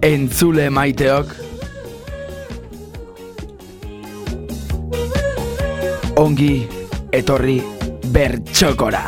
entzule maiteok, ongi etorri bertxokora.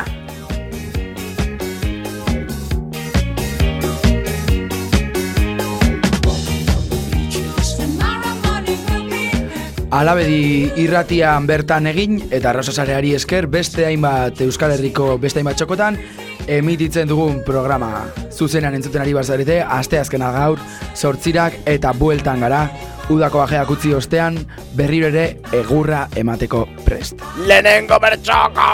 Alabedi irratian bertan egin eta Arrosasareari esker beste hainbat Euskal Herriko beste hainbat txokotan emititzen dugun programa. Zuzenean entzuten ari bazarete, asteazkena gaur, 8 eta bueltan gara, udako ajeak utzi ostean, berriro ere egurra emateko prest. Lehenengo bertxoko!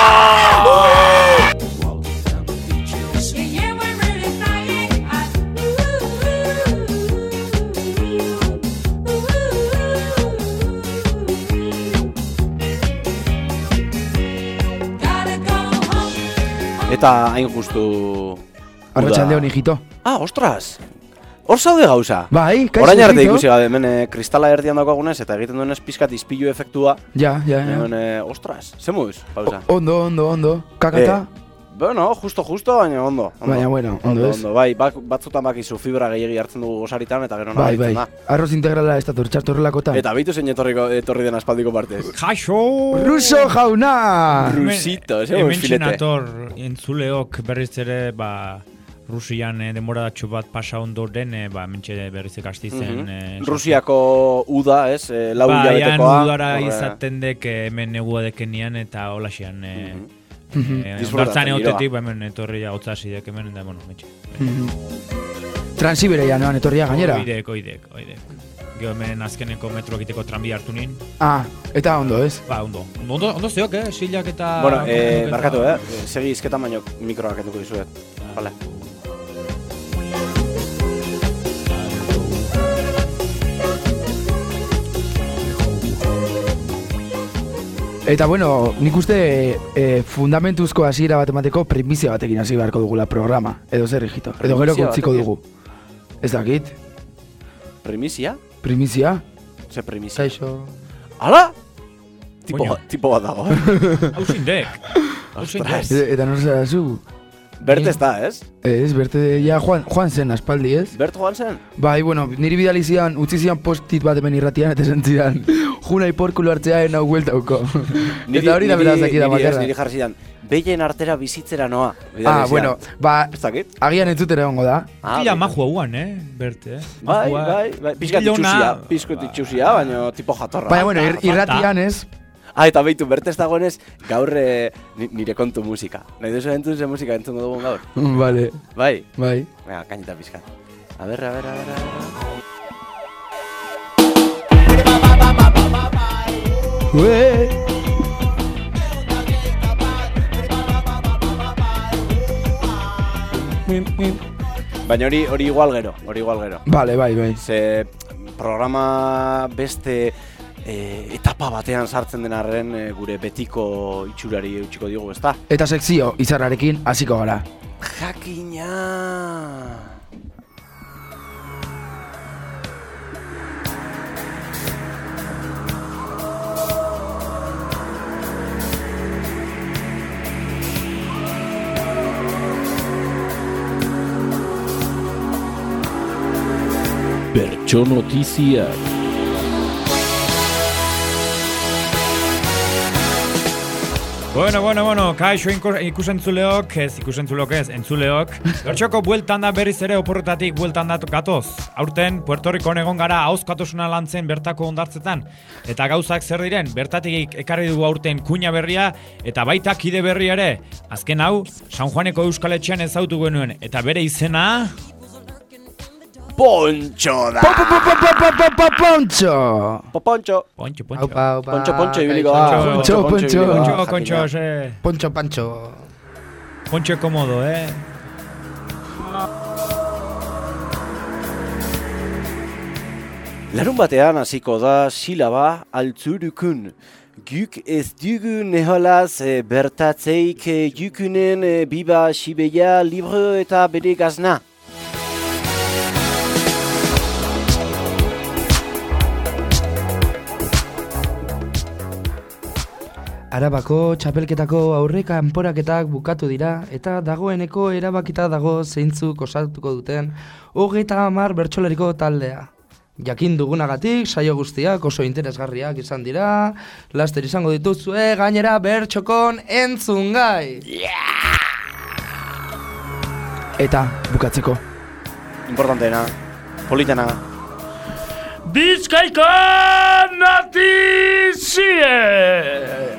Eta hain justu... Arratsalde honi, hijito. Ostras! Hor zaude gauza. Bai, kaixo, orain arte ikusi gabe, hemen kristala erdian dagoagunez eta egiten duenez pizkat izpilu efektua. Ja. Hemen, ostras, zemuz, pausa. Ondo. Kakata? Bueno, justo, baina ondo. Baina, bueno, ondo ez. Bai, batzutan bakizu fibra gehiagi hartzen dugu gosaritan eta gero nahi da. Arroz integrala ez da tortxartu horrelakotan. Eta bitu zein etorri den aspaldiko partez. Jaixo! Ruso jauna! Rusito, ez egon filete. Hemen txinator entzuleok berriz ere, Rusian demoradatxo bat pasa ondoren, mentxe berriz ekastizen. Rusiako uda, ez? Lau hilabetekoa. Baian udara izaten dek hemen negua dekenian eta holaxian. Ondartzan egotetik, hemen etorria hotzasi dek hemen, eta mentxe. Transiberia noan etorria gainera? Oidek. Gero hemen azkeneko metro egiteko tranbia hartu nien. Eta ondo, ez? Ondo zeok, silak eta... Bueno, barkatu, segi izketan baino mikroak enduko dizuet. Vale. Eta bueno, nik uste fundamentuzko hasiera bat emateko primizia batekin hasi beharko dugula programa. Edo zer, hijito. Edo gero kontziko dugu. Ez dakit? Primizia? Primizia? Ze primizia? Kaixo. Ala? Tipo bat dago. Hauzindek. Eta nor zara zu? Berte ez da, ez? Ez, Berte ja joan zen aspaldi, ez? Bert joan zen? Bai, bueno, niri bidali zian, utzi zian postit bat hemen irratian, eta sentzidan, junai porkulo hartzeaen hau gueltauko. Eta hori da berazak da bakarra. Niri jarri zidan, behien artera bizitzera noa. Bueno, agian entzutera egongo da. Tila majua guan, Berte, Bai, pizko itxusia, baina tipo jatorra. Baina, bueno, irratian ez. Eta behitu, Berte ez dagoenez, gaur nire kontu musika. Nahi duzu entzun zen musika entzun dugun gaur? Vale. Bai? Bai. Venga, kainita pizkat. A ver. Baina hori igual gero. Vale, bai. Ze programa beste... etapa batean sartzen den arren gure betiko itxurari eutxiko diogu, ezta? Eta sekzio izarrarekin hasiko gara. Jakina! Bertso notiziak. Bueno, kaixo entzuleok, entzuleok. Bertxoko bueltan da berriz ere oporretatik bueltan da gatoz. Aurten, Puerto Rikon egon gara ahozkatasuna lantzen bertako hondartzetan. Eta gauzak zer diren, bertatik ekarri dugu aurten kuña berria, eta baita kide berria ere. Azken hau, San Juaneko Euskal Etxean ezautu genuen, eta bere izena... Pontxo da! Pontxo! Pontxo ibiliko da. Pontxo. Pontxo komodo, Larun batean hasiko da silaba altzurukun. Guk ez dugu neholaz bertatzeik jukunen biba sibeia libro eta bere gazna. Arabako txapelketako aurreka kanporaketak bukatu dira eta dagoeneko erabakita dago zeintzuk osatuko duten 30 bertsolariko taldea. Jakin dugunagatik saio guztiak oso interesgarriak izan dira, laster izango dituzue gainera bertxokon entzungai. Eta bukatzeko. Importanteena, politena. Bizkaiko notizia!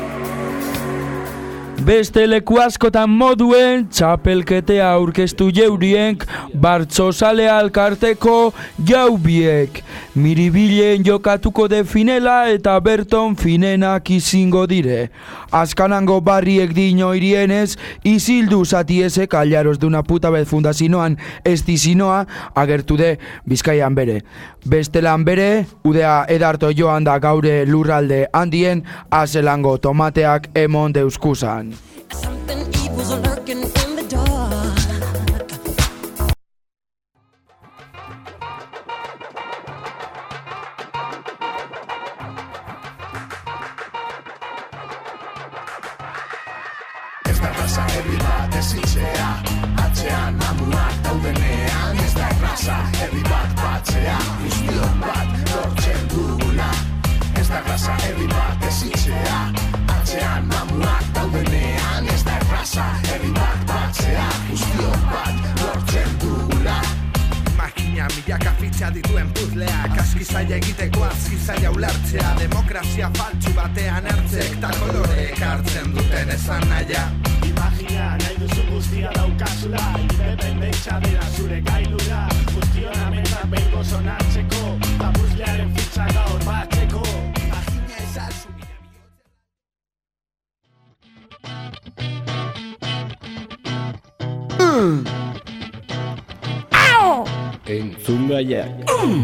Beste leku askotan moduen txapelketea aurkeztu jeurienk Bartzozale alkarteko jaubiek. Miribilen jokatuko de finela eta berton finenak izingo dire. Azkanango barriek dino irienez, izildu zatiezek aliaros duna puta bez fundazinoan ez dizinoa agertu de Bizkaian bere. Bestelan bere, udea edarto joan da gaure lurralde handien azelango tomateak emon deuskusan. Something evil's lurking in the dark. Ez da erraza herri bat ezitzea, atzean amuak daudenean. Ez da erraza herri bat batzea, guztion bat lortzen dugula. Ez da erraza herri bat ezitzea, atzean amuak daudenean. Ez da erraza herri bat batzea, guztion bat lortzen dugula. Makina milaka fitxa dituen puzleak, aski zaila egiteko aski zaila ulertzea. Demokrazia faltsu batean ertzek ta koloreek hartzen duten esan nahia. Imagina nahi duzu guztia daukazula, independentza dira zure gailura. Guztion ametak behingo sonatzeko, ta puzlearen fitxa gaur batzeko. Imagina ezazu Entzungaiak.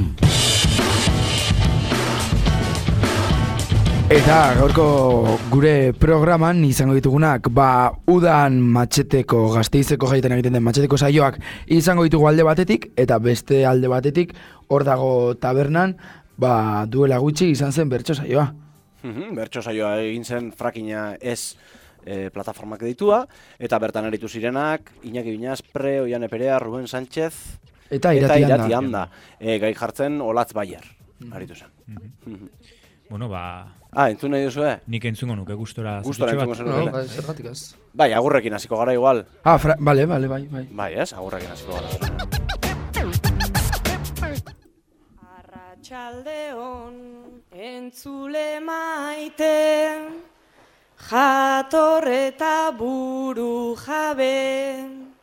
Eta gaurko gure programan izango ditugunak, udan matxeteko, Gasteizeko jaiten egiten den matxeteko saioak izango ditugu alde batetik, eta beste alde batetik, hor dago tabernan, duela gutxi izan zen bertso saioa. Bertso saioa egin zen frakina ez plataformak editua, eta bertan aritu zirenak, Iñaki Binaspre, Oiane Perea, Ruben Sánchez, eta Irati Handa. Gai jartzen Olatz Bayer, aritu zen. Bueno, entzun nahi duzu, nik entzungo nuke gustora entzungo zen. Zergatik ez. Bai, agurrekin hasiko gara igual. Bai. Bai, ez, agurrekin hasiko gara. Arratsaldeon entzule maite, jator eta buru jabe,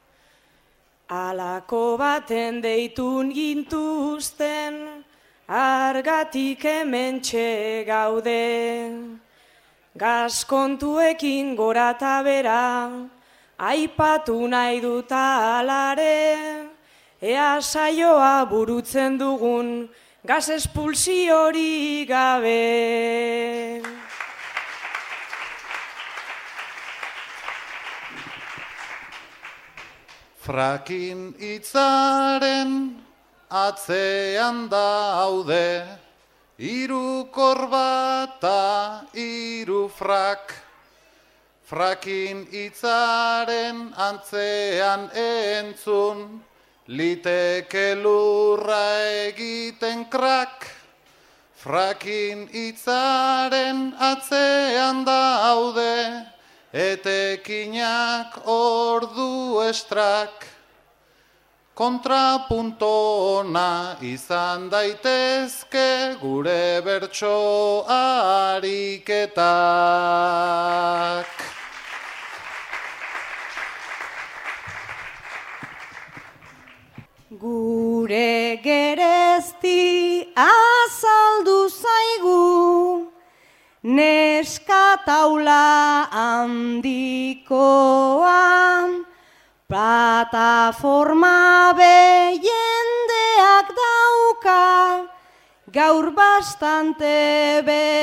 alako baten deitun gintuzten, argatik hementxe gaude. Gaskontuekin gora eta bera, aipatu nahi dut alare, ea saioa burutzen dugun, gaz espulsiori gabe. Frakin hitzaren atzean daude, hiru korbata, hiru frak. Frakin hitzaren antzean entzun, liteke lurra egiten krak. Frakin hitzaren atzean daude, etekinak ordu estrak. Kontrapunto ona izan daitezke gure bertso ariketak. Gure gerezti azaldu zaigu, neska taula handikoa, plataforma jendeak dauka, gaur bastante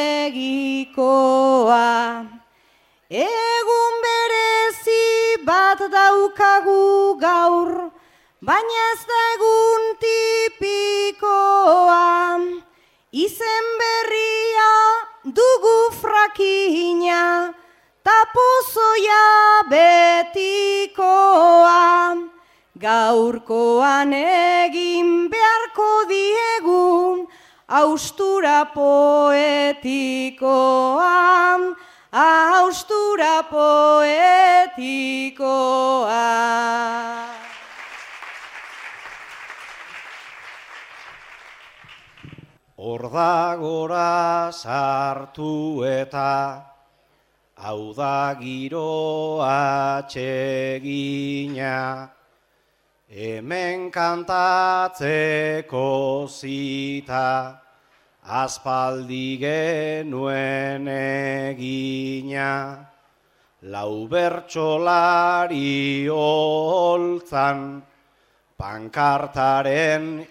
begikoa. Egun berezi bat daukagu gaur, baina ez da egun tipikoa. Izen berria dugu frakin makina, ta pozoia betikoa. Gaurkoan egin beharko diegu, haustura poetikoa, haustura poetikoa. Ordagora sartu eta hau da giroa atsegina, hemen kantatzeko zita, aspaldi genuen egina. Lau bertsolari holtzan, pankartaren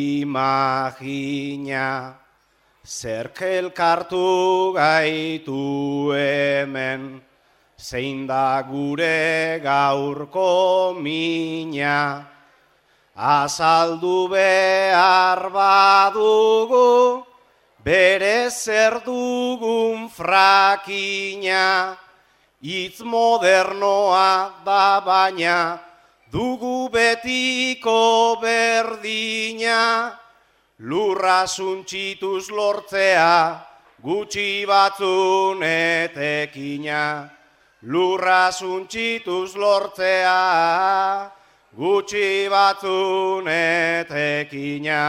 imagina, zerk elkartu gaitu hemen, zein da gure gaurko mina. Azaldu behar badugu, bere zer dugun frakina, hitz modernoa da baina, dugu betiko berdina. Lurra suntxituz lortzea, gutxi batzun etekina. Lurra suntxituz lortzea, gutxi batzun etekina.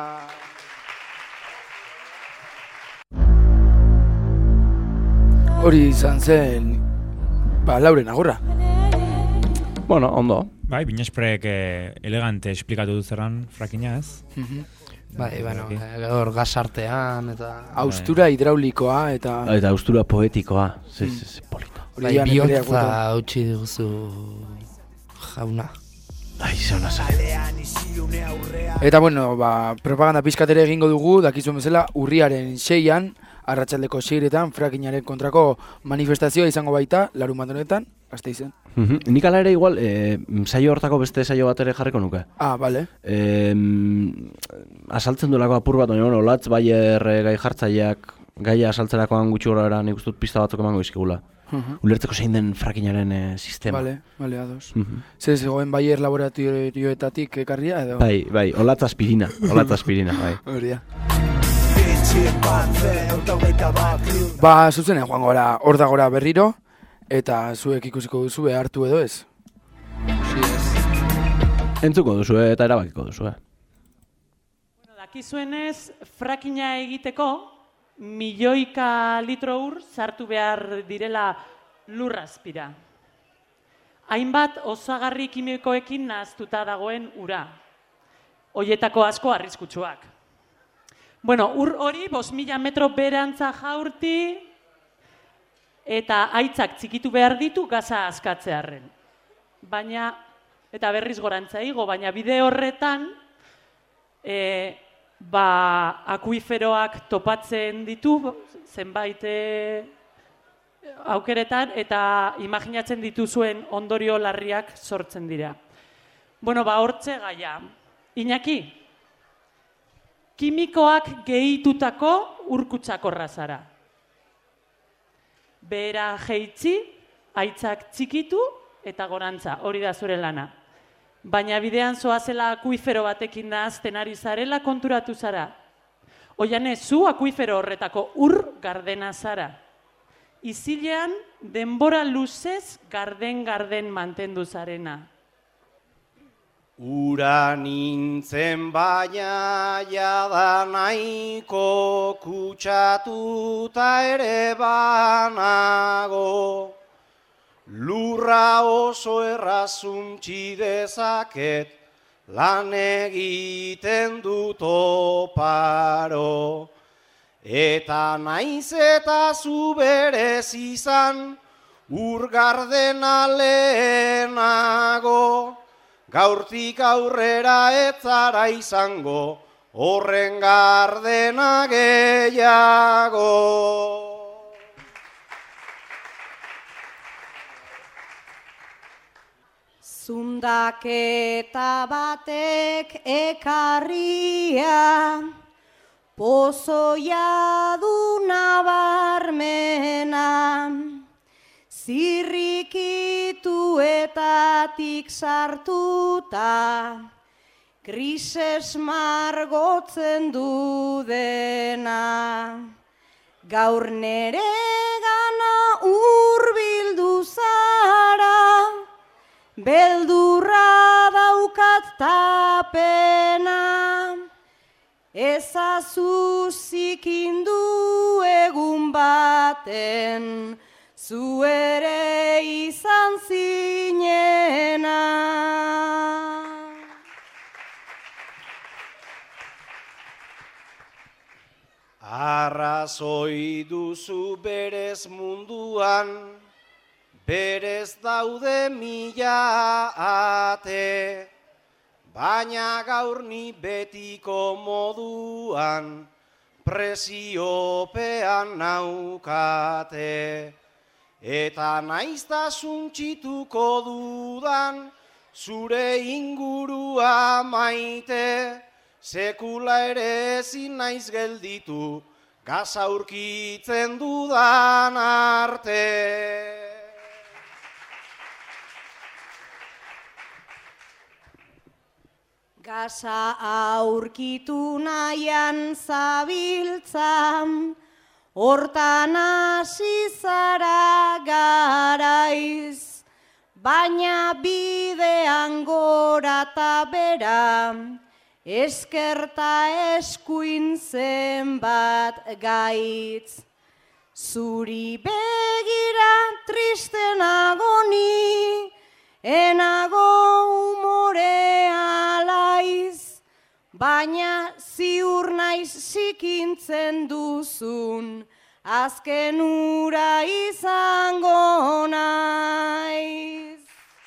Hori izan zen, Lauren agurra. Bueno, ondo. Bai, Binesprek elegante esplikatu du zerran frakina, ez? Bai, bueno, hor gasartean eta... Haustura hidraulikoa eta... Eta haustura poetikoa, polita. Bai, bihotza hautsi diguzu jauna. Zona zare. Eta bueno, propaganda pizkatere egingo dugu, dakizuen bezala, urriaren 6an, arratsaldeko 6etan, frakinaren kontrako manifestazioa izango baita, larunbat honetan, Gasteizen. Nik ala ere igual, saio hortako beste saio bat ere jarriko nuke. Bale. Asaltzen duelako apur bat, baina Olatz Bayer gai jartzaileak gaia asaltzerakoan gutxi gora era nik ustut pista batzuk emango izkigula. Ulertzeko zein den frakinaren sistema. Bale, ados. Zer zegoen Bayer laboratorioetatik ekarria edo? Bai, Olatz aspirina, bai. Hori da. Zuzenean joango gara hor dagora berriro, eta zuek ikusiko duzu behartu edo ez? Entzuko duzu eta erabakiko duzu. Dakizuenez, frakina egiteko milioika litro ur sartu behar direla lurrazpira. Hainbat osagarri kimikoekin nahaztuta dagoen ura. Hoietako asko arriskutsuak. Bueno, ur hori 5.000 metro berantza jaurti eta haitzak txikitu behar ditu gaza askatzearren. Baina, eta berriz gorantza igo, baina bide horretan akuiferoak topatzen ditu zenbait aukeretan eta imaginatzen dituzuen ondorio larriak sortzen dira. Bueno, hortze gaia. Iñaki, kimikoak gehitutako urkutsakorra zara. Behera jeitzi, haitzak txikitu eta gorantza, hori da zure lana. Baina bidean zoazela akuifero batekin nahazten ari zarela konturatu zara. Oianez, zu akuifero horretako ur gardena zara. Izilean denbora luzez garden mantendu zarena. Ura nintzen baina jada nahiko kutsatuta ere banago. Lurra oso errazuntzi dezaket, lan egiten dut oparo. Eta naiz eta zu berez izan, ur gardena lehenago. Gaurtik aurrera ez zara izango, horren gardena gehiago. Zundaketa batek ekarria, pozoia du nabarmena, zirrikituetatik sartuta, krises margotzen du dena. Gaur nere gana hurbildu zara, beldurra daukat tapena, ezazu zikindu egun baten, zu ere izan zinena. Arrazoi duzu berez munduan, berez daude mila ate, baina gaur ni betiko moduan, presiopean naukate. Eta naizta suntsituko dudan, zure ingurua maite, sekula ere ezin naiz gelditu, gaza aurkitzen dudan arte. Gaza aurkitu nahian zabiltzam, hortan hasi zara garaiz, baina bidean gora eta bera, eskerta eskuin zenbat gaitz. Zuri begira triste nagoni, enago umorea laiz, baina ziur naiz zikintzen duzun, azken ura izango naiz.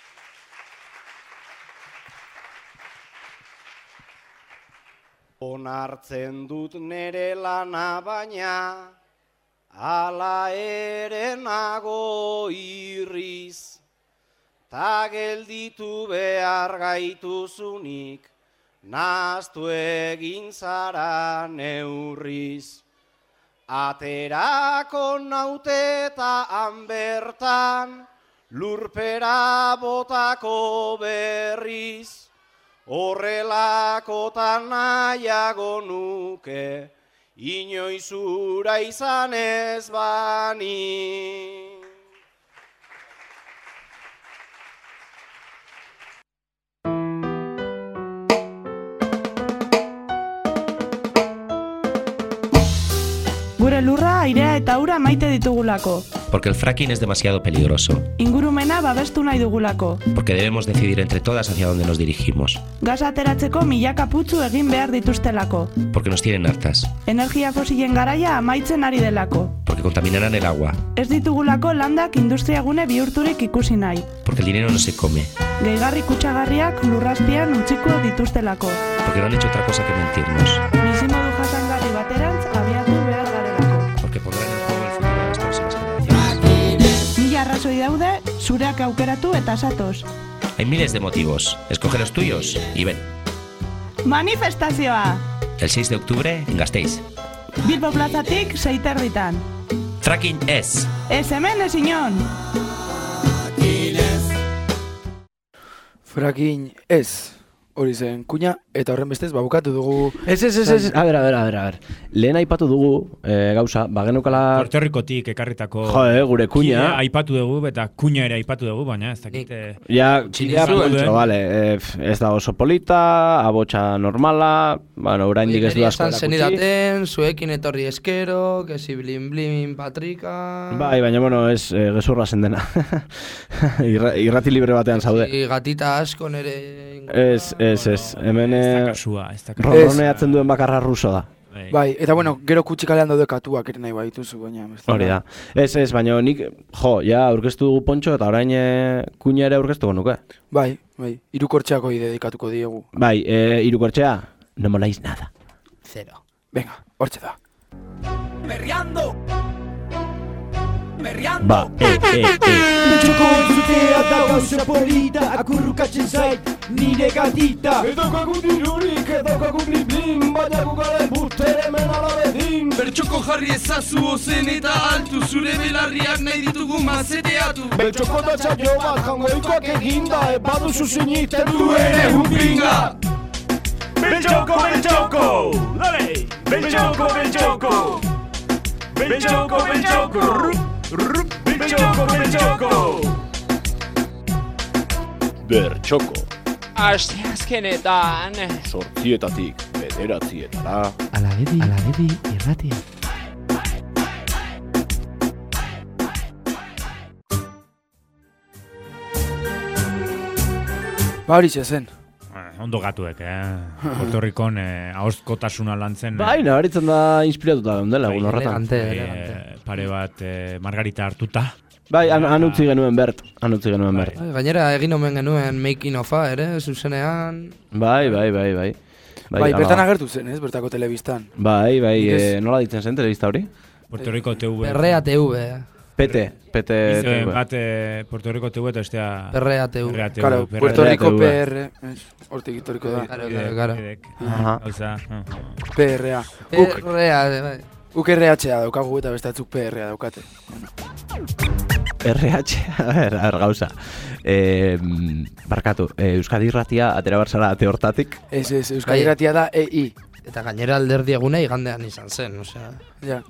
Onartzen dut nere lana baina, ala ere nago irriz, ta gelditu behar gaituzunik, nahaztu egin zara neurriz. Aterako naute eta hanbertan, lurpera botako berriz, horrelakotan nahiago nuke, inoiz ura izan ez bani. Gure lurra, airea eta ura maite ditugulako. Porque el fracking es demasiado peligroso. Ingurumena babestu nahi dugulako. Porque debemos decidir entre todas hacia dónde nos dirigimos. Gas ateratzeko milaka putzu egin behar dituztelako. Porque nos tienen hartas. Energia fosilen garaia amaitzen ari delako. Porque contaminarán el agua. Ez ditugulako landak industriagune bihurturik ikusi nahi. Porque el dinero no se come. Gehigarri kutsagarriak lurrazpian utziko dituztelako. Porque no han hecho otra cosa que mentirnos. Bizimodu jasangarri baterantz abiatu behar garelako. Porque pondrán en juego el futuro de las próximas generaciones. Mila arrazoi daude, zureak aukeratu eta satoz. Hay miles de motivos. Escoge los tuyos y ven. Manifestazioa! El 6 de octubre en Gasteiz. Bilbo plazatik 6:30. Fracking ez. Ez hemen ez inon. Fracking ez. Hori zen kuña, eta horren bestez, babukatu dugu... Ez. A ber. Lehen aipatu dugu, gauza, bagenukala... Puerto Ricotik ekarritako... gure kuña... Aipatu dugu, eta kuña ere aipatu dugu, baina ez dakite... Ja, vale, ez da oso polita, abotsa normala... Bueno, oraindik ez du asko erakutsi. Zenidaten, zuekin etorri eskero, que si blin, patrika... Bai, baina, bueno, ez gezurra zen dena. Irrati libre batean zaude. Gatita asko nere... Ez, hemen... Ez da kasua. Rorroneatzen duen bakarra ruso da. Bai, eta bueno, gero kutxikalean daude katuak ere nahi baituzu, baina... Hori da. Ez, baina nik, ja, aurkeztu dugu Pontxo eta orain kuña ere aurkeztuko nuke. Bai, hirukortxeako dedikatuko diegu. Bai, hirukortxea, no moláis nada. 0. Venga, hortxe da. Perreando, Ba, Betxoko entzutea da gauza polita, akurrukatzen zait nire gatita. Edaukagun dirurik, edaukagun blim-blim, baina gugaren burtere hemen alabedin. Bertxoko jarri ezazu ozen eta altu, zure belarriak nahi ditugu mazeteatu. Betxoko da txaio bat jangoikoak eginda, baduzu sinisten du ere unpinga. Betxoko, Betxoko! Dale! Betxoko, Betxoko! Betxoko, Betxoko! Betxoko, Betxoko! Bertxoko. Asteazkenetan. 8:00 9:00 Alabedi irratia. Ba horixe zen. Ondo gatuek, Puerto Ricon ahozkotasuna lantzen. Bai, nabaritzen da inspiratuta gaundela egun horretan. Pare bat margarita hartuta. Bai, han utzi genuen Bert. Gainera egin omen genuen making of-a ere, zuzenean. Bai. Bai, bertan agertu zen, ez, bertako telebistan. Bai, nola ditzen zen telebista hori? Puerto Rico TV. Perrea TV. PT. Bat Puerto Rico TV eta estea... Perrea TV. Claro, Puerto Rico PR. Hortik hitoriko da. Claro. PRA. PRA, Uk RH-a daukagu eta bestatzuk PRA daukate. RH, a ver, gauza. Barkatu, Euskadi Irratia atera barzara ate hortatik. Ez, Euskadi Irratia da EI. Eta gainera alderdi eguna igandean izan zen, osea. Ja.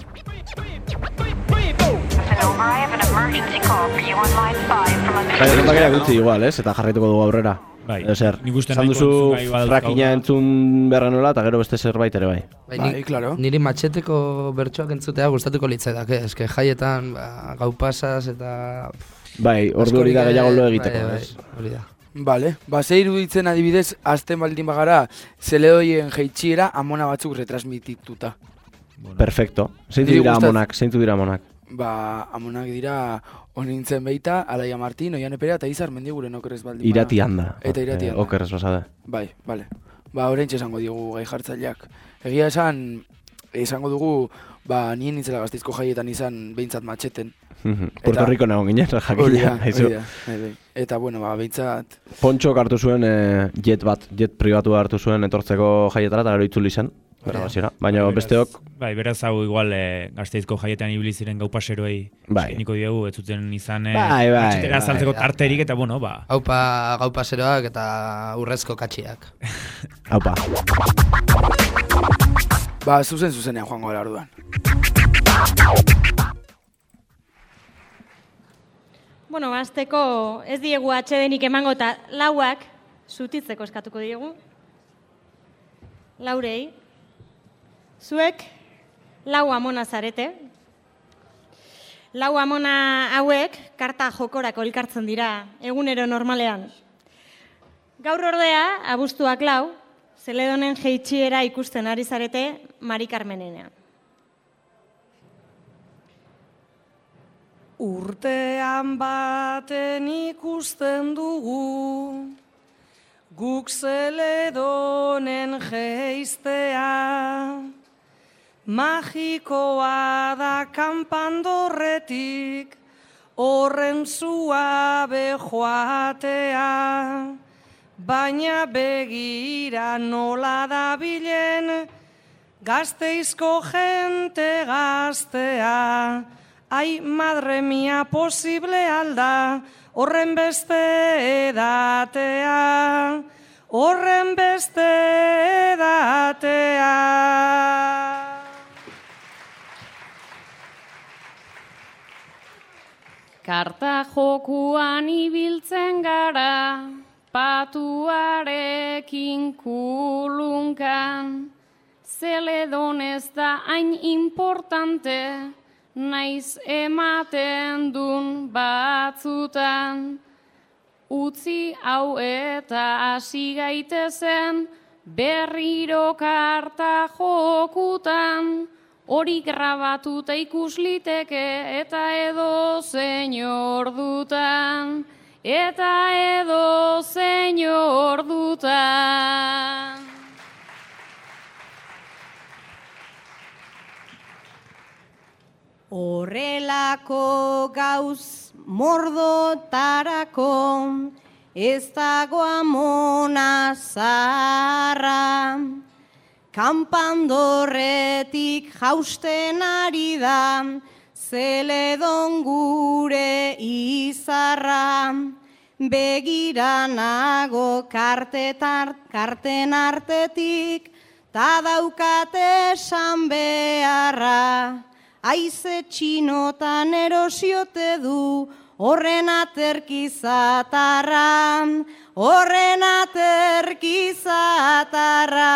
Baina gutxi igual, ez? Eta jarraituko dugu aurrera. Bai, nik uste nahi duzu frakina entzun berra nola eta gero beste zerbait ere bai. Bai, claro. Niri matxeteko bertsoak entzutea gustatuko litzaidak, eske jaietan gau pasaz eta... Bai, ordu hori da gehiago lo egiteko, ez? Hori da. Bale, ze iruditzen adibidez, azten baldin bagara, zeledoien jeitxiera amona batzuk retransmitituta. Perfecto. Zeintu dira amonak? Ba, amonak dira onintzen beita, Alaia Martin, Oian Epera eta Izar Mendiguren okerrez baldin. Iratian da. Eta iratian da. Okerrez basada. Bai, bale. Ba, oraintxe esango diogu gai jartzaileak. Egia esango dugu, ba, nien nintzela Gasteizko jaietan izan behintzat matxeten. Puerto Rico nago ginen, jakina. Eta, bueno, ba, behintzat... Pontxok hartu zuen jet pribatu hartu zuen etortzeko jaietara eta gero itzuli zen. Baina besteok... Bai, beraz hau igual Gasteizko jaietan ibili ziren gau paseroei niko diegu, ez zuten izan matxetera saltzeko tarterik eta bueno, ba... Haupa gau paseroak eta urrezko katxiak. Haupa. Ba, zuzenean joango gara orduan. Bueno, azteko ez diegu atxedenik emango eta lauak zutitzeko eskatuko diegu. Laurei. Zuek lau amona zarete. Lau amona hauek karta jokorako elkartzen dira egunero normalean. Gaur ordea, abuztuak 4, Zeledonen jeitxiera ikusten ari zarete Mari Carmenenean. Urtean baten ikusten dugu, guk Zeledonen jeistea, magikoa da kanpandorretik, horren suabe joatea, baina begira nola dabilen, Gasteizko jente gaztea, ai, madre mia, posible alda, horren beste edatea, horren beste edatea. Karta jokuan ibiltzen gara, patuarekin kulunkan, Zeledon ez da hain importante, naiz ematen dun batzutan, utzi hau eta hasi gaitezen, berriro karta jokutan, hori grabatuta ikus liteke eta edo zein ordutan, eta edo zein ordutan. Horrelako gauz mordotarako ez dago amona zaharra. Kanpandorretik jausten ari da Zeledon gure izarra. Begira nago karten artetik ta daukate esan beharra. Aize txinotan erosiote du horren aterkizatarra, horren aterkizatarra.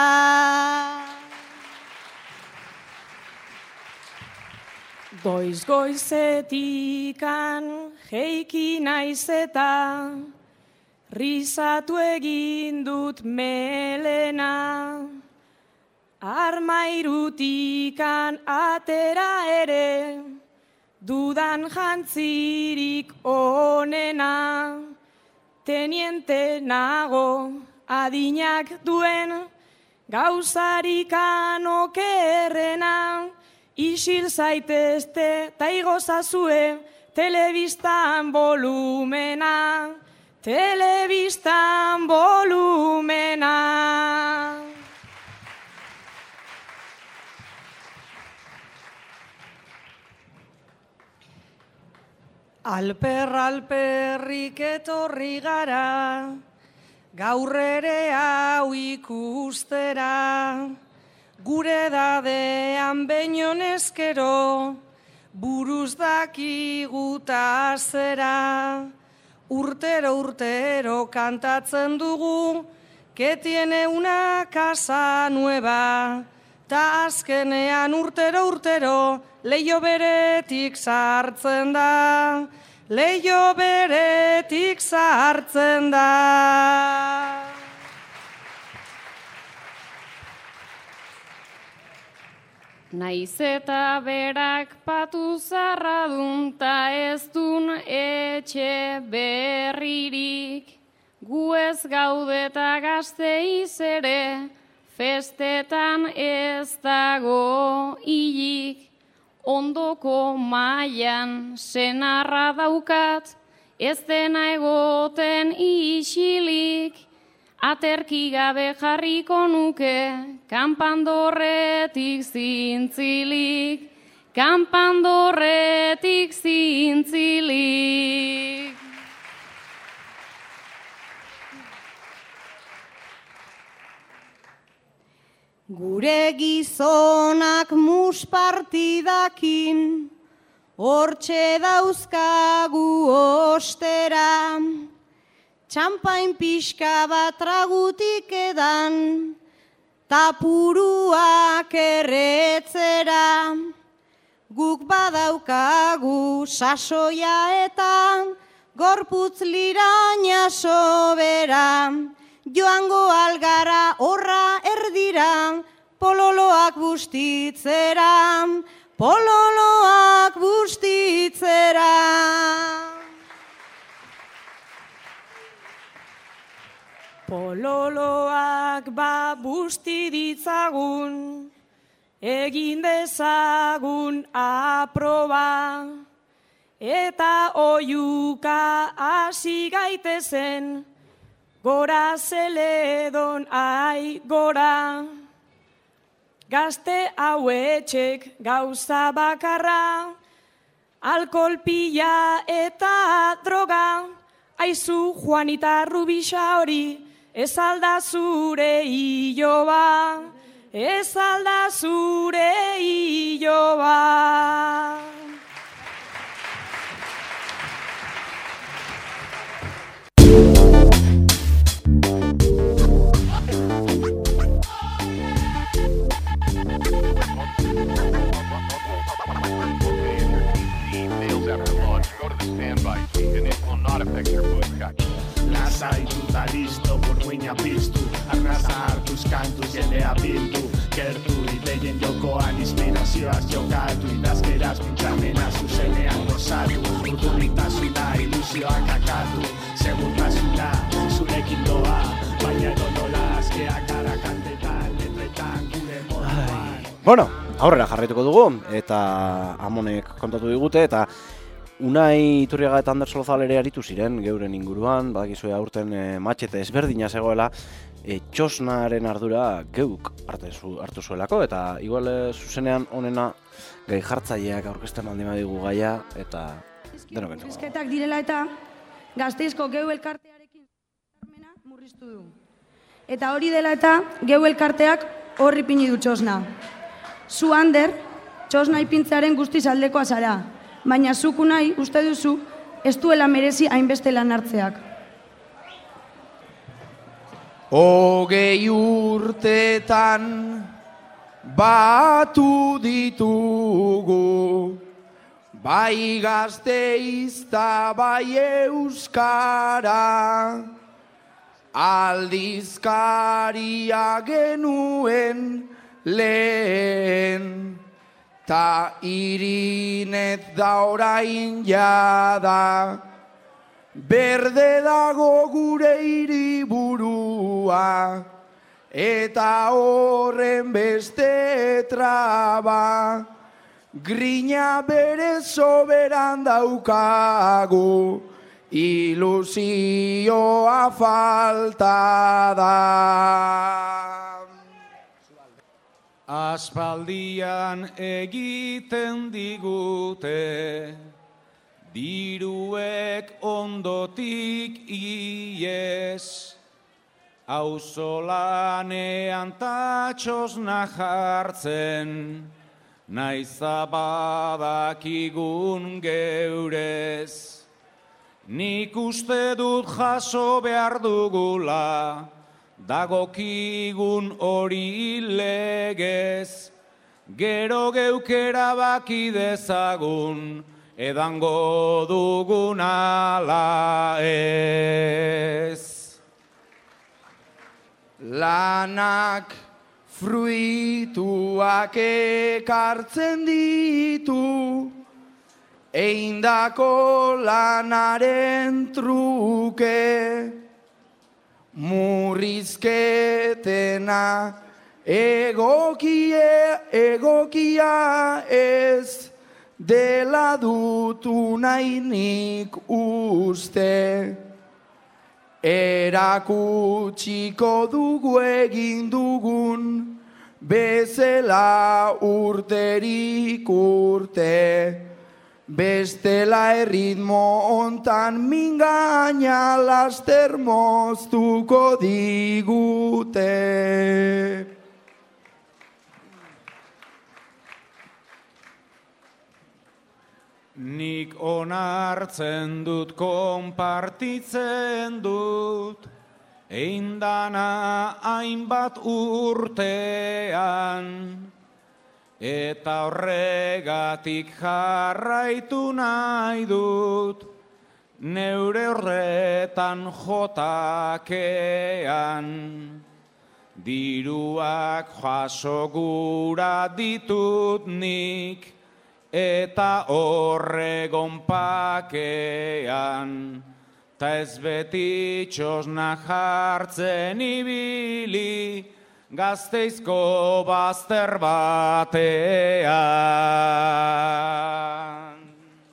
Goizetikan jeiki naiz eta rizatu egin dut melena. Armairutikan atera ere dudan jantzirik onena. Teniente nago adinak duen gauzarikan okerrena. Isil zaitezte ta igozazue telebistan volumena, telebistan volumena. Alperrik etorri gara, gaur ere hau ikustera. Gure dadean beinon ezkero, buruz dakiguta zera. Urtero kantatzen dugu, que tiene una casa nueva. Ta azkenean urtero, leio beretik sartzen da. Leio beretik sartzen da. Naiz eta berak patu zarra dun ta ez dun etxe berririk. Gu ez gaudeta gazteiz ere, festetan ez dago hilik. Ondoko mailan senarra daukat, ez dena egoten isilik. Aterki gabe jarriko nuke, kanpandorretik zintzilik, kanpandorretik zintzilik. Gure gizonak muspartidakin, hortxe dauzkagu ostera. Txampain pixka bat tragutik edan, tapuruak erretzera. Guk badaukagu sasoia eta gorputz liraina sobera. Joango algara horra erdira, pololoak bustitzera, pololoak bustitzera. Pololoak busti ditzagun, egin dezagun aproba, eta oiuka hasi gaitezen, gora Zeledon gora. Gazte hauetxek gauza bakarra, alkohol pila eta droga. Aizu Juanita Rubisa hori, ez alda zure iloba, ez alda zure iloba. Lasaituta listo, burmuina piztu, arnasa hartuz kantuz jendea bildu. Gertu ideien jokoan inspirazioaz jokatu, idazkeraz pintxamena zuzenean gozatu. Urduritasuna ilusioak akatu, segurtasuna zurekin doa, baina edo nola azkeak gara kantetan, letretan gure moduan. Bueno, aurrera jarraituko dugu, eta Amonek kontatu digute, eta Unai Iturriaga eta Ander Solozabal ere aritu ziren geuren inguruan, badakizue aurten matxete ezberdina zegoela, txosnaren ardura geuk hartu zuelako, eta igual zuzenean honena gai jartzaileak aurkezten baldin badigu gaia, eta denok entzako. Elkarrizketak direla eta Gasteizko geu elkartearekin murriztu du. Eta hori dela eta geu elkarteak horri pini du txosna. Zu Ander, txosna ipintzearen guztiz aldekoa zara, baina zuk Unai uste duzu ez duela merezi hainbeste lan hartzeak. Hogei urtetan batu ditugu, bai Gasteizta bai euskara, aldizkaria genuen lehen, ta Irinet da orain jada, berde dago gure hiriburua, eta horren beste traba, grina bere soberan daukagu, ilusioa falta da. Aspaldian egiten digute, diruek ondotik ies, auzolanean ta txosna jartzen, naiza badakigun geurez. Nik uste dut jaso behar dugula, dagokigun hori legez, gero geukera baki dezagun, edango dugun ala ez. Lanak fruituak ekartzen ditu, eindako lanaren truke, murrizketena egokia ez, dela dutu nahi nik uste. Erakutsiko dugu egin dugun, bezela urterik urte. Bestela erritmo ontan mingaina laster moztuko digute. Nik onartzen dut, konpartitzen dut, eindana hainbat urtean, eta horregatik jarraitu nahi dut, neure horretan jotakean. Diruak jaso gura ditut nik, eta horregon pakean, ta ez beti txosna jartzen ibili, Gasteizko bazter batean.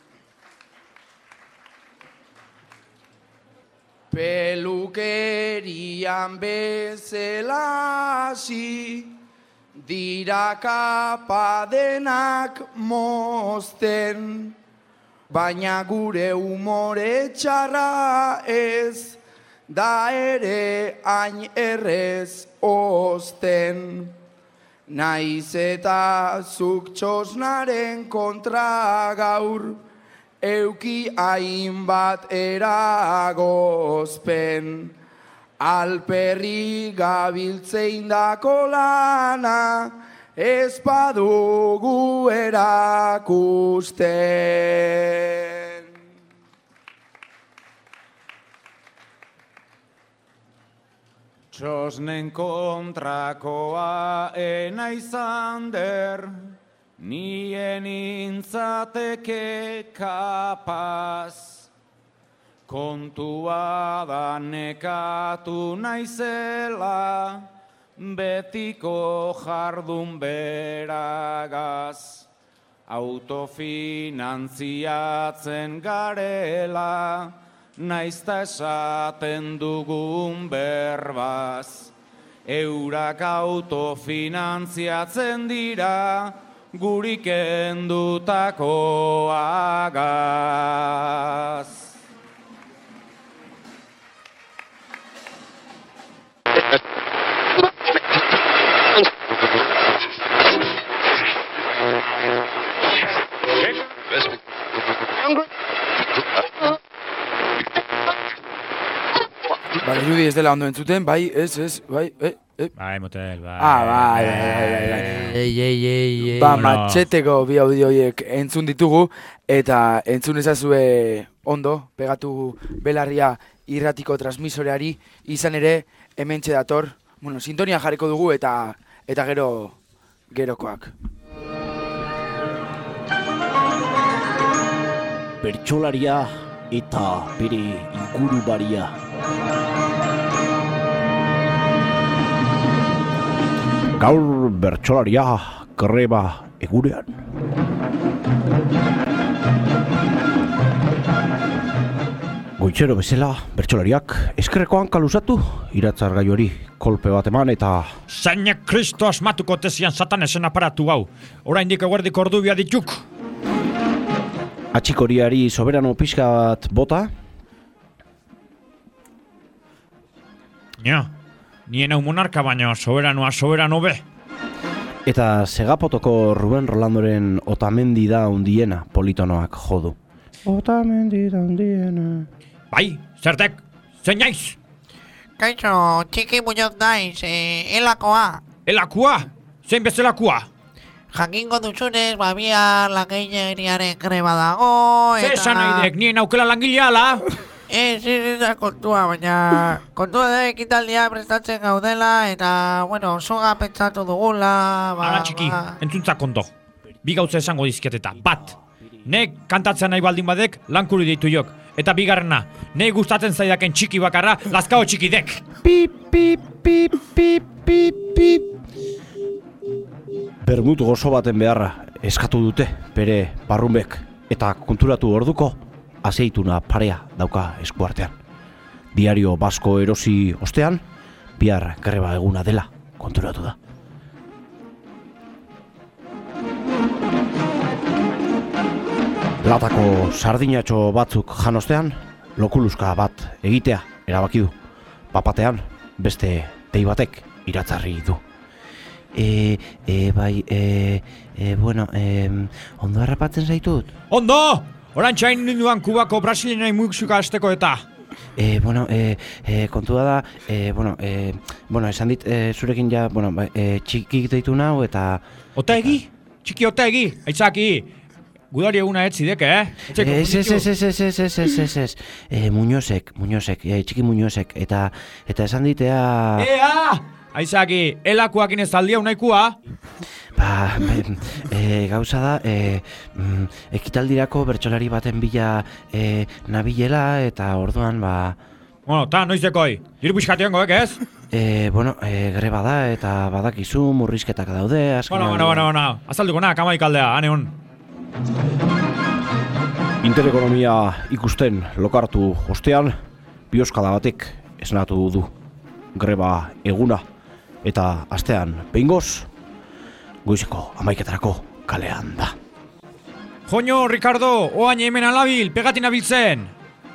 Pelukerian bezala hasi, dira kapadenak mozten, baina gure umore txarra ez, da ere hain errez osten. Naiz eta zuk txosnaren kontra gaur, euki hainbat eragozpen. Alperri gabiltzeindako lana, ez badugu erakusten. Txosnen kontrakoa ena izan der, nien intzateke kapaz. Kontua da nekatu naizela, betiko jardun beragaz. Autofinantziatzen garela, naizta esaten dugun berbaz. Eurak autofinantziatzen dira, guri kendutako agaz. Bai, irudi ez dela ondo entzuten, bai, bai, Bai, motel, bai. Bai. Ei. Ba, matxeteko bi audio horiek entzun ditugu, eta entzun ezazue ondo, pegatu belarria irratiko transmisoreari, izan ere, hementxe dator, sintonia jarriko dugu eta gerokoak. Bertsolaria eta bere ingurubaria. Gaur bertsolaria greba egunean. Goitzero bezala, bertsolariak eskerreko hanka luzatu, iratzar gai hori kolpe bat eman eta... Zainek Kristo asmatuko tezian satanesen aparatu hau, oraindik eguerdik ordubia dituk. Atxikoriari soberano pixka bat bota? Ja, nien hau monarka baina soberano be. Eta segapotoko Ruben Rolandoren Otamendi da undiena politonoak jodu. Otamendi da undiena... Bai, zertek, zein naiz? Kaixo, Txiki Muñoz naiz, elakoa. Elakoa? Zein bezalakoa? Jakingo duzunez, babia langileariaren greba dago, eta... Zesan naidek, nien aukela langilea ala? Ez da kontua, baina kontua da ekitaldia prestatzen gaudela, eta, soga pentsatu dugula... Ara txiki, entzuntzak ondo. Bi gauza esango dizketeta, bat. Nek kantatzen nahi baldin badek, lankuri deitu jok. Eta bigarrena, nahi gustatzen zaidaken txiki bakarra, lazkao txikidek. Pip, pip, pip, pip, pip, pip. Bermut gozo baten beharra eskatu dute, bere barrumbek. Eta konturatu orduko, azeituna parea dauka eskuartean. Diario Basko erosi ostean, bihar greba eguna dela konturatu da. Latako sardinatxo batzuk janostean, lokuluska bat egitea erabaki du. Papatean, beste dei batek iratzarri du. Ondo harrapatzen zaitut? Ondo! Orantxain ninduan Kubako Brasilena musika azteko eta. Kontua da, esan dit, zurekin ja, txikik deitu nau eta... Otaegi? Txiki otaegi, aitzaki. Gudari eguna etzidek, Ez. Muñozek, txiki Muñozek, eta esan ditea... Ea! Aizaki, elakoakin ez aldia unaikua? Gauza da, ekitaldirako bertsolari baten bila nabilela, eta orduan, ta noizekoi, diru pixkatioen goek, ez? Greba da, eta badakizu, murrizketak daude, azalduko na, kamaik aldea, ane hon. Interekonomia ikusten lokartu ostean, bioskala batek esnatu du greba eguna. Eta astean behingoz, goizeko 11:00 kalean da. Joño, Ricardo, oain hemen alabil, pegatin abiltzen.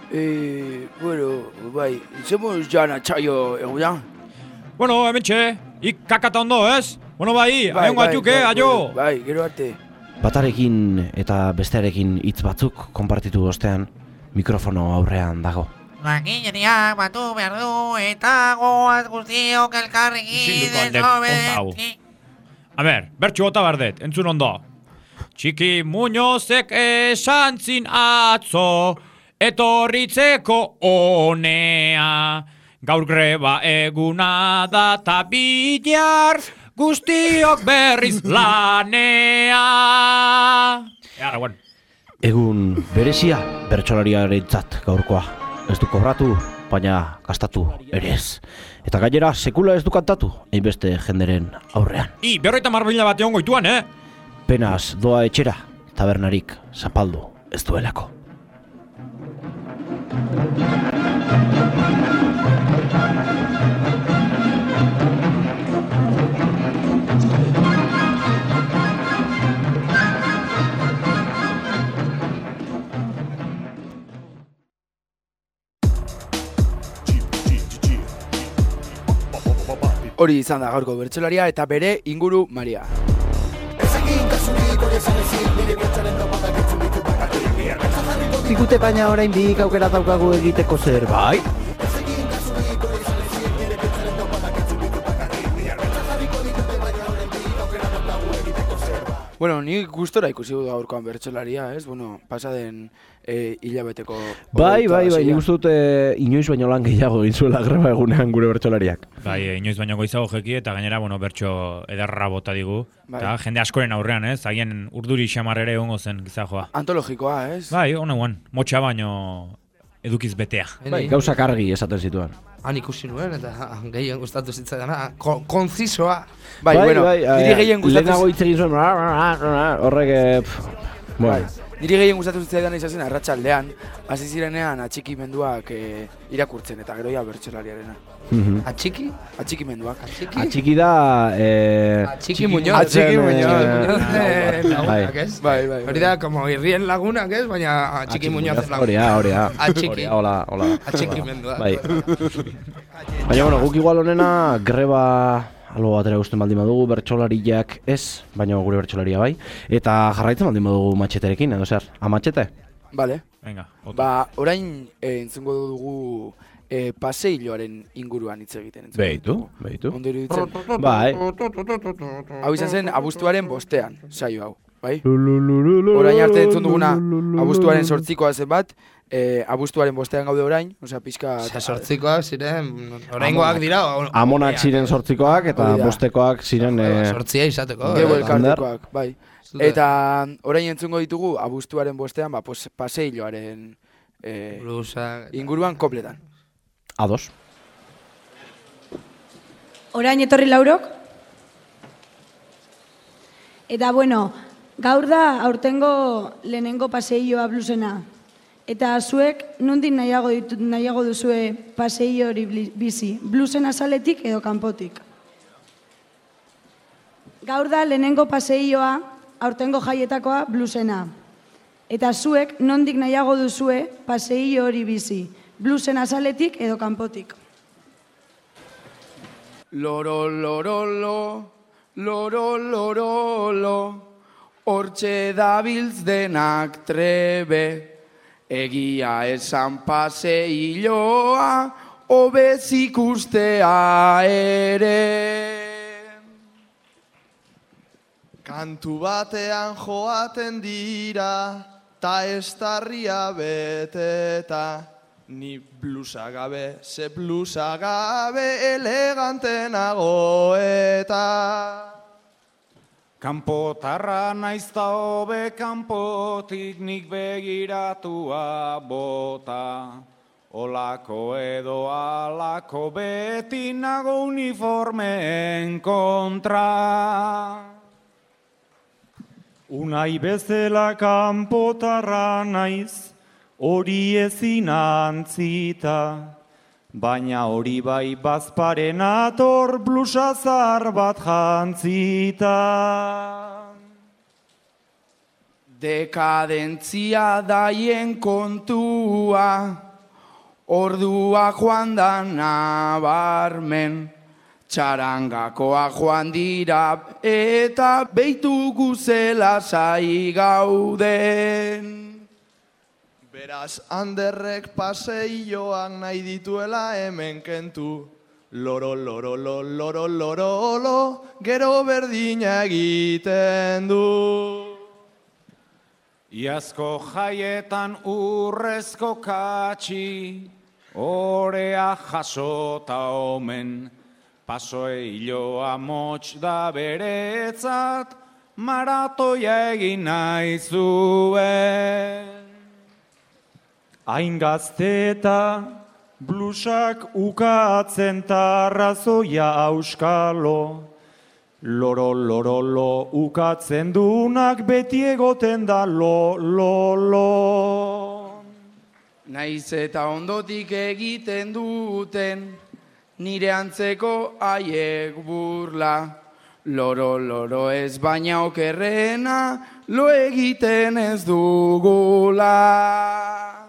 Bai, izemos jana txaio eguna. Hemen txe, kakata ondo, ez? Bai, hain gatiuk, aio. Bai, gero arte. Batarekin eta bestearekin hitz batzuk konpartitu ostean, mikrofono aurrean dago. Langileriak batu behar du eta goaz guztiok elkarrekin desobedetzi. A ber, bertxu bota bardet, entzun ondo. Txiki Muñozek esan zin atzo, etorritzeko onea. Gaur greba eguna da ta bilar, guztiok berriz lanea. Egun berezia bertsolariarentzat gaurkoa. Ez du kobratu, baina gastatu ere ez. Eta gainera sekula ez du kantatu, hainbeste jenderen aurrean. Berroita marbila bat egon goituan, Penaz doa etxera, tabernarik zapaldu ez duelako. Hori izan da gaurko bertsolaria eta bere inguru Maria. Digute baina orain dik aukera daukagu egiteko zerbait. Bueno, ni gustora ikusi dut gaurkoan bertsolaria, ez? Bueno, pasaden hilabeteko... Bai, nik uste dut inoiz baino lan gehiago intzuela greba egunean gure bertsolariak. Bai, inoiz baino goizago jeki eta gainera, bertso ederra bota digu. Eta jende askoren aurrean, ez? Haien urduri xamar ere egongo zen gizajoa. Antologikoa, ez? Bai, honeguan, motxa baino edukiz betea. Bai, gauzak argi esaten zituen. Han ikusi nuen, eta gehien gustatu zitzaidana, konzisoa. Bai, niri gehien gustatu... Lehenago hitz egin zuen, horrek... Niri gehien gustatu zitzaidan izan zen arratsaldean, hasi zirenean atxikimenduak irakurtzen, eta gero ja bertsolariarena. Atxiki? Atxikimenduak. Atxiki da... Atxiki Muñoz. Atxiki Muñoz. Bai. Hori da, como irrien lagunak, ez? Baina Atxiki Muñoz lagunak. Hori da. Atxiki. Hola. Atxikimendua. Bai. Baina, guk igual honena greba... Albo batera gusten baldin badugu, bertsolariak ez, baina gure bertsolaria bai. Eta jarraitzen baldin badugu matxeterekin, edo zer, amatxete? Bale. Venga, orain entzungo dugu paseiloaren inguruan hitz egiten. Behitu. Ondo iruditzen. Bai. Hau izan zen abuztuaren 5ean, saio hau, bai? Orain arte entzun duguna abuztuaren 8koa zen bat, abuztuaren 5ean gaude orain, osea pixka... 8koak ziren, oraingoak dira... Amonak ziren 8koak eta 5koak ziren... 8 izateko. Gero elkartekoak, bai. Eta orain entzungo ditugu abuztuaren 5ean, paseiloaren inguruan kompletan. Ados. Orain etorri laurok. Eta bueno, gaur da aurtengo lehenengo paseilloa blusena. Eta zuek nondik nahiago duzue paseillo hori bizi, blusen azaletik edo kanpotik. Gaur da lehenengo paseilloa aurtengo jaietakoa blusena. Eta zuek nondik nahiago duzue paseillo hori bizi, blusen azaletik edo kanpotik. Loro, hortxe dabiltz denak trebe. Egia esan paseilloa, hobez ikustea ere. Kantu batean joaten dira, ta estarria beteta. Ni blusa gabe, ze blusa gabe, elegante nago eta. Kanpotarra naizta hobe kanpotik nik begiratua bota. Olako edo alako beti nago uniformeen kontra. Unai bezala kanpotarra naiz, hori ezin antzita. Baina hori bai bazparen ator blusa zahar bat jantzita. Dekadentzia daien kontua, ordua joan da nabarmen. Txarangakoa joan dira eta beitu guzela zai gauden. Beraz, Anderrek paseilloak nahi dituela hemen kentu. Loro, gero berdina egiten du. Iazko jaietan urrezko katxi, orea jasota omen. Pasoilloa motx da beretzat, maratoia egin nahi zuen. Hain gazteta, Blusak ukatzen tarrazoia auskalo, loro, loro, lo, ukatzen dunak beti egoten da lo. Naiz eta ondotik egiten duten, nire antzeko haiek burla. Loro, loro ez baina okerrena, lo egiten ez dugula.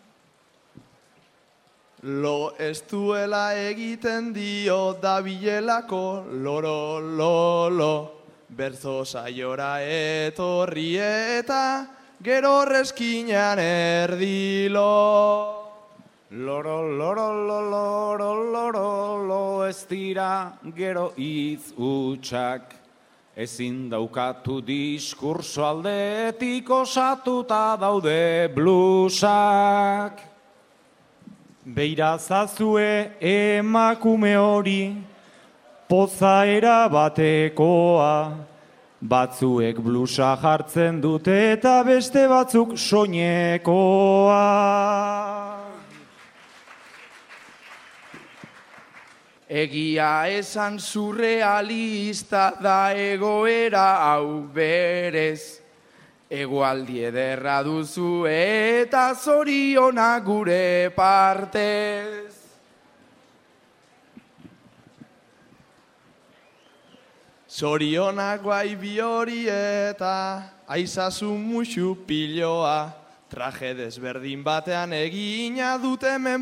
Lo ez duela egiten dio dabilelako, loro, lolo. Berzo saiora etorri eta gero reskinan erdilo. Loro, loro, loro, loro, lo ez dira gero hitz hutsak. Ezin daukatu diskurso aldetik osatuta daude blusak. Beirazazue emakume hori, pozaera batekoa. Batzuek blusa jartzen dute eta beste batzuk soinekoa. Egia esan surrealista da egoera hau berez. Egoaldi ederra duzu eta zoriona gure partez. Zorionak bai bi hori eta aizazu musu piloa. Traje desberdin batean egina dut hemen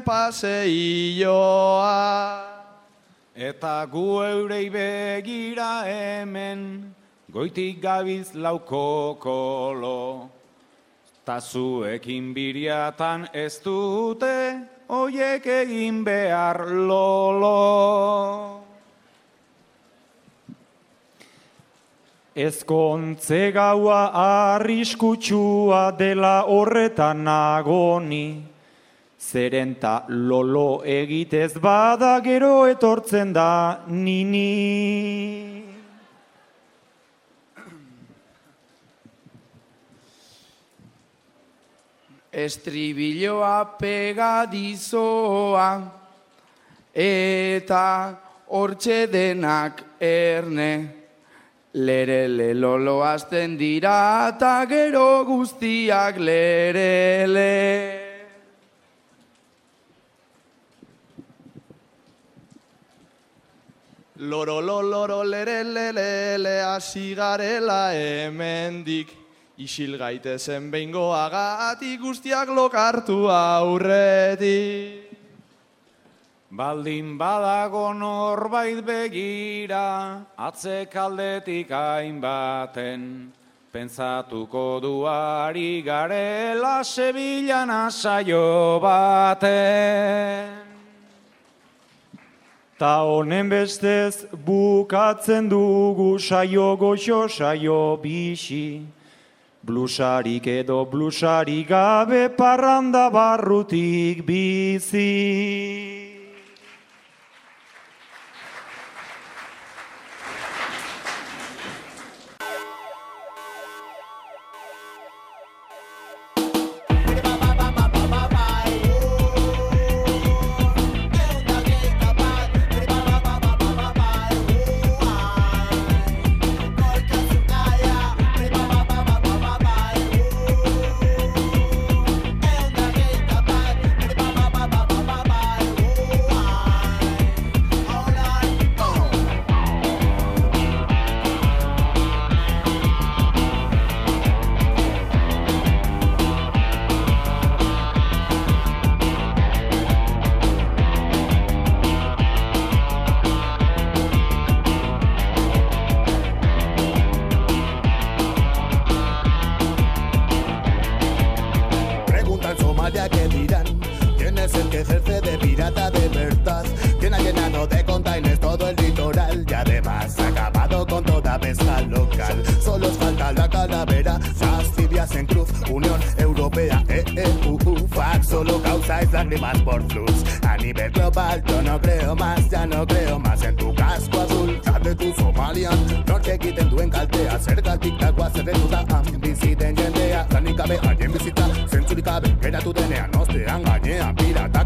paseioa. Eta gu eurei begira hemen, goitik gabiz lauko kolo. Ta zuekin biriatan ez dute, oiek egin behar lolo. Ezkontze gaua arriskutsua dela horretan agoni. Zeren ta lolo egitez bada gero etortzen da nini. Estribilloa pegadizoa eta hortxe denak erne. Lerele lolo hasten dira eta gero guztiak lerele. Loro, loro, lerelelele, hasi garela hemendik. Isil gaitezen behingoagatik guztiak lokartu aurretik. Baldin badago norbait begira, atzekaldetik hainbaten. Pentsatuko duari garela Sevillan saio baten. Ta honen bestez bukatzen dugu saio goxo, saio bixi. Blusarik edo blusarik gabe parranda barrutik bizi. Lágrimas por flux. A nivel global yo no creo más, ya no creo más en tu casco azul. Zate tu Somalian, norte egiten duen kaltea. Zergatik dagoa zerretuta biziten jendea. Zanik gabe haien bizitza, zentzurik gabe geratu denean. Ostean gainean piratak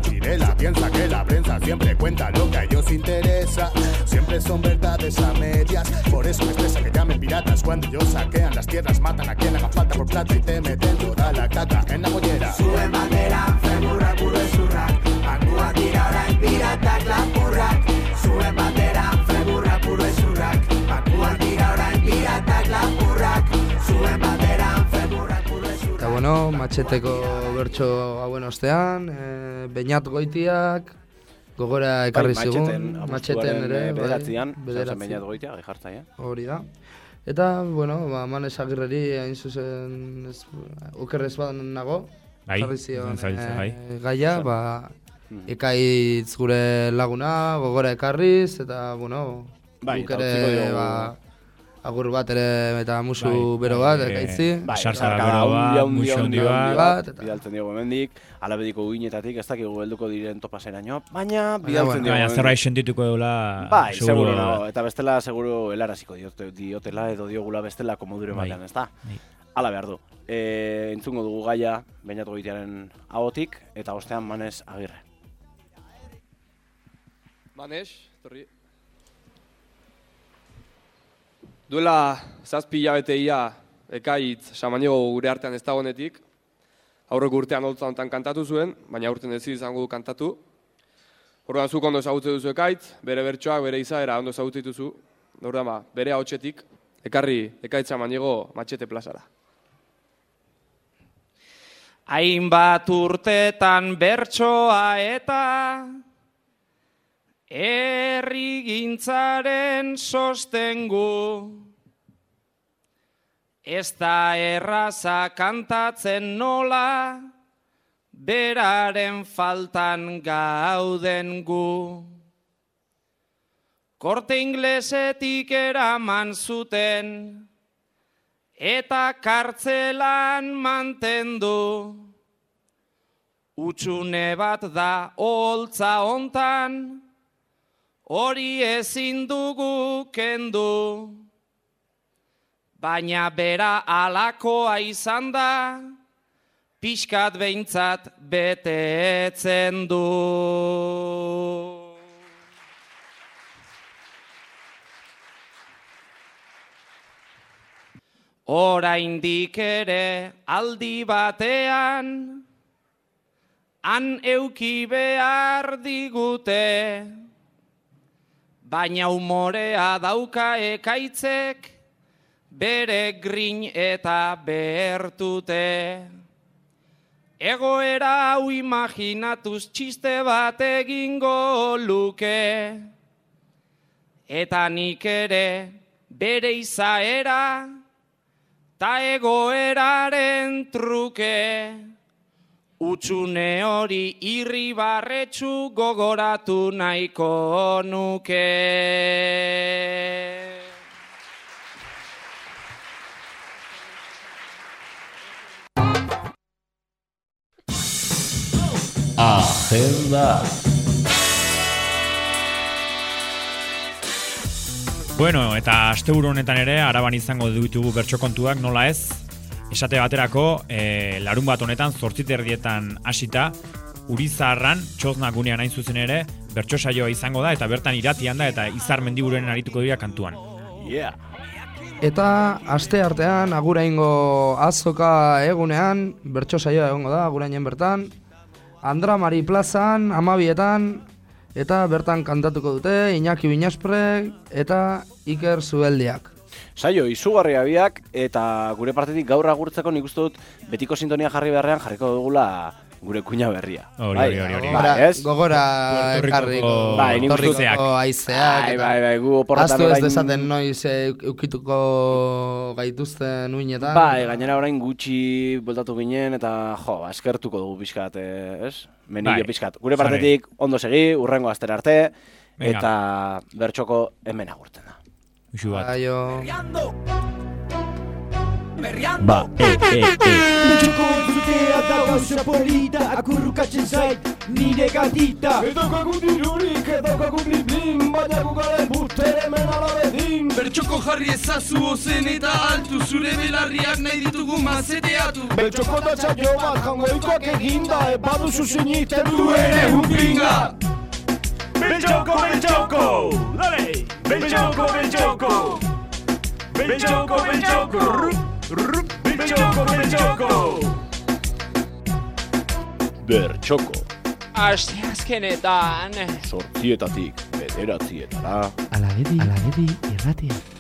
direla. Piensa que la prensa siempre cuenta lo que a ellos interesa. Siempre son verdades a medias. Por eso me estresa que llamen piratas cuando ellos saquean las tierras, matan a quien haga falta por plata y te meten toda la caca en la mollera. Zuen bandera, femurra puro ezurrak, bankuak dira orain piratak lapurrak. Zuen bandera, femurra puro ezurrak, bankuak dira orain piratak lapurrak. Zuen bandera, femurra puro ezurrak. Eta bueno, matxeteko bertso hauen ostean, Beñat Goitiak, gogora ekarri zigun, matxeten ere, bederatzean, Beñat Goitiak, jartzaia. Hori da. Eta, bueno, Manes Agirreri hain zuzen okerrez badan nago, jarri zion gaia, ekaitz gure laguna, gogora ekarriz, eta, bueno, guk ere, agur bat ere eta musu bero bat, ekaitzi. Sartzara bero bat, musu handi bat. Bidaltzen diogu hemendik, alabediko uinetatik, ez dakigu helduko diren topaseraino, baina bidaltzen diogu hemendik. Zerbait sentituko eula, bai, seguro nago, eta bestela seguro helaraziko diotela edo diogula bestela komodure batean, ez da? Hala behar du. Entzungo dugu gaia, Beñat Goitiaren ahotik, eta ostean Manes Agirre. Manes, torri. Duela 7 hilabete ia ekaitz Samaniego gure artean ez dagoenetik, aurreko urtean holtza honetan kantatu zuen, baina aurten ez izango du kantatu. Orduan zuk ondo ezagutzen duzu ekaitz, bere bertsoak, bere izaera ondo ezagutzen dituzu. Orduan bere ahotsetik, ekarri ekaitz Samaniego Matxete plazara. Hainbat urtetan bertsoa eta herrigintzaren sostengu, ez da erraza kantatzen nola, beraren faltan gauden gu. Korte inglesetik eraman zuten, eta kartzelan mantendu, utxune bat da holtza hontan, hori ezin dugu kendu, baina bera alakoa izan da, pixkat behintzat betetzen du. Oraindik ere aldi batean, han euki behar digute, baina humorea dauka ekaitzek, bere grin eta behertute. Egoera hau imaginatuz txiste bat egingo luke, eta nik ere bere izaera, ta egoeraren truke. Utxune hori irribarretsu gogoratu nahiko nuke. Agenda. Bueno, eta asteburu honetan ere Araban izango ditugu bertso kontuak, nola ez? Esate baterako, larun bat honetan 8:30 hasita, Urizarran, Txozna gunean hain zuzen ere, bertso saioa izango da, eta bertan Iratian da, eta Izar Mendibururen arituko dira kantuan. Yeah. Eta aste artean, aguraingo azoka egunean, bertso saioa egongo da, agurainen bertan, Andra Mari plazan, 12etan, eta bertan kantatuko dute, Iñaki Binaspre eta Iker Zubeldiak. Saio, izugarria biak, eta gure partetik gaur agurtzeko nik uste dut betiko sintonia jarri beharrean jarriko dugula gure kuña berria. Hori. Gogora ekarriko torriko aizeak. Bai, gu oporretan orain... Aztu ez dezaten noiz eukituko gaituzten uinetan. Bai, gainera orain gutxi bueltatu ginen, eta eskertuko dugu pixkat, ez? Menillo pixkat. Gure partetik ondo segi, urrengo astera arte, eta bertxoko hemen agurtzen da. Uxu bat. Betxoko entzutea da gauza polita, akurrukatzen zait nire gatita. Edokagun dirurik, edokagun blin-blin, baina gugaren buter hemen alabedin. Bertxoko Beltxoko jarri ezazu ozen eta altu, zure belarriak nahi ditugu mazeteatu. Beltxoko da txaio bat jangoikoak eginda, baduzu sinisten du ere unpinga. Beltxoko, Beltxoko, dale! Beltxoko, Beltxoko! Beltxoko, Beltxoko! Beltxoko, Beltxoko! Bertxoko. Aste azkenetan. 8:00 bederatzietara. Alabedi irratia.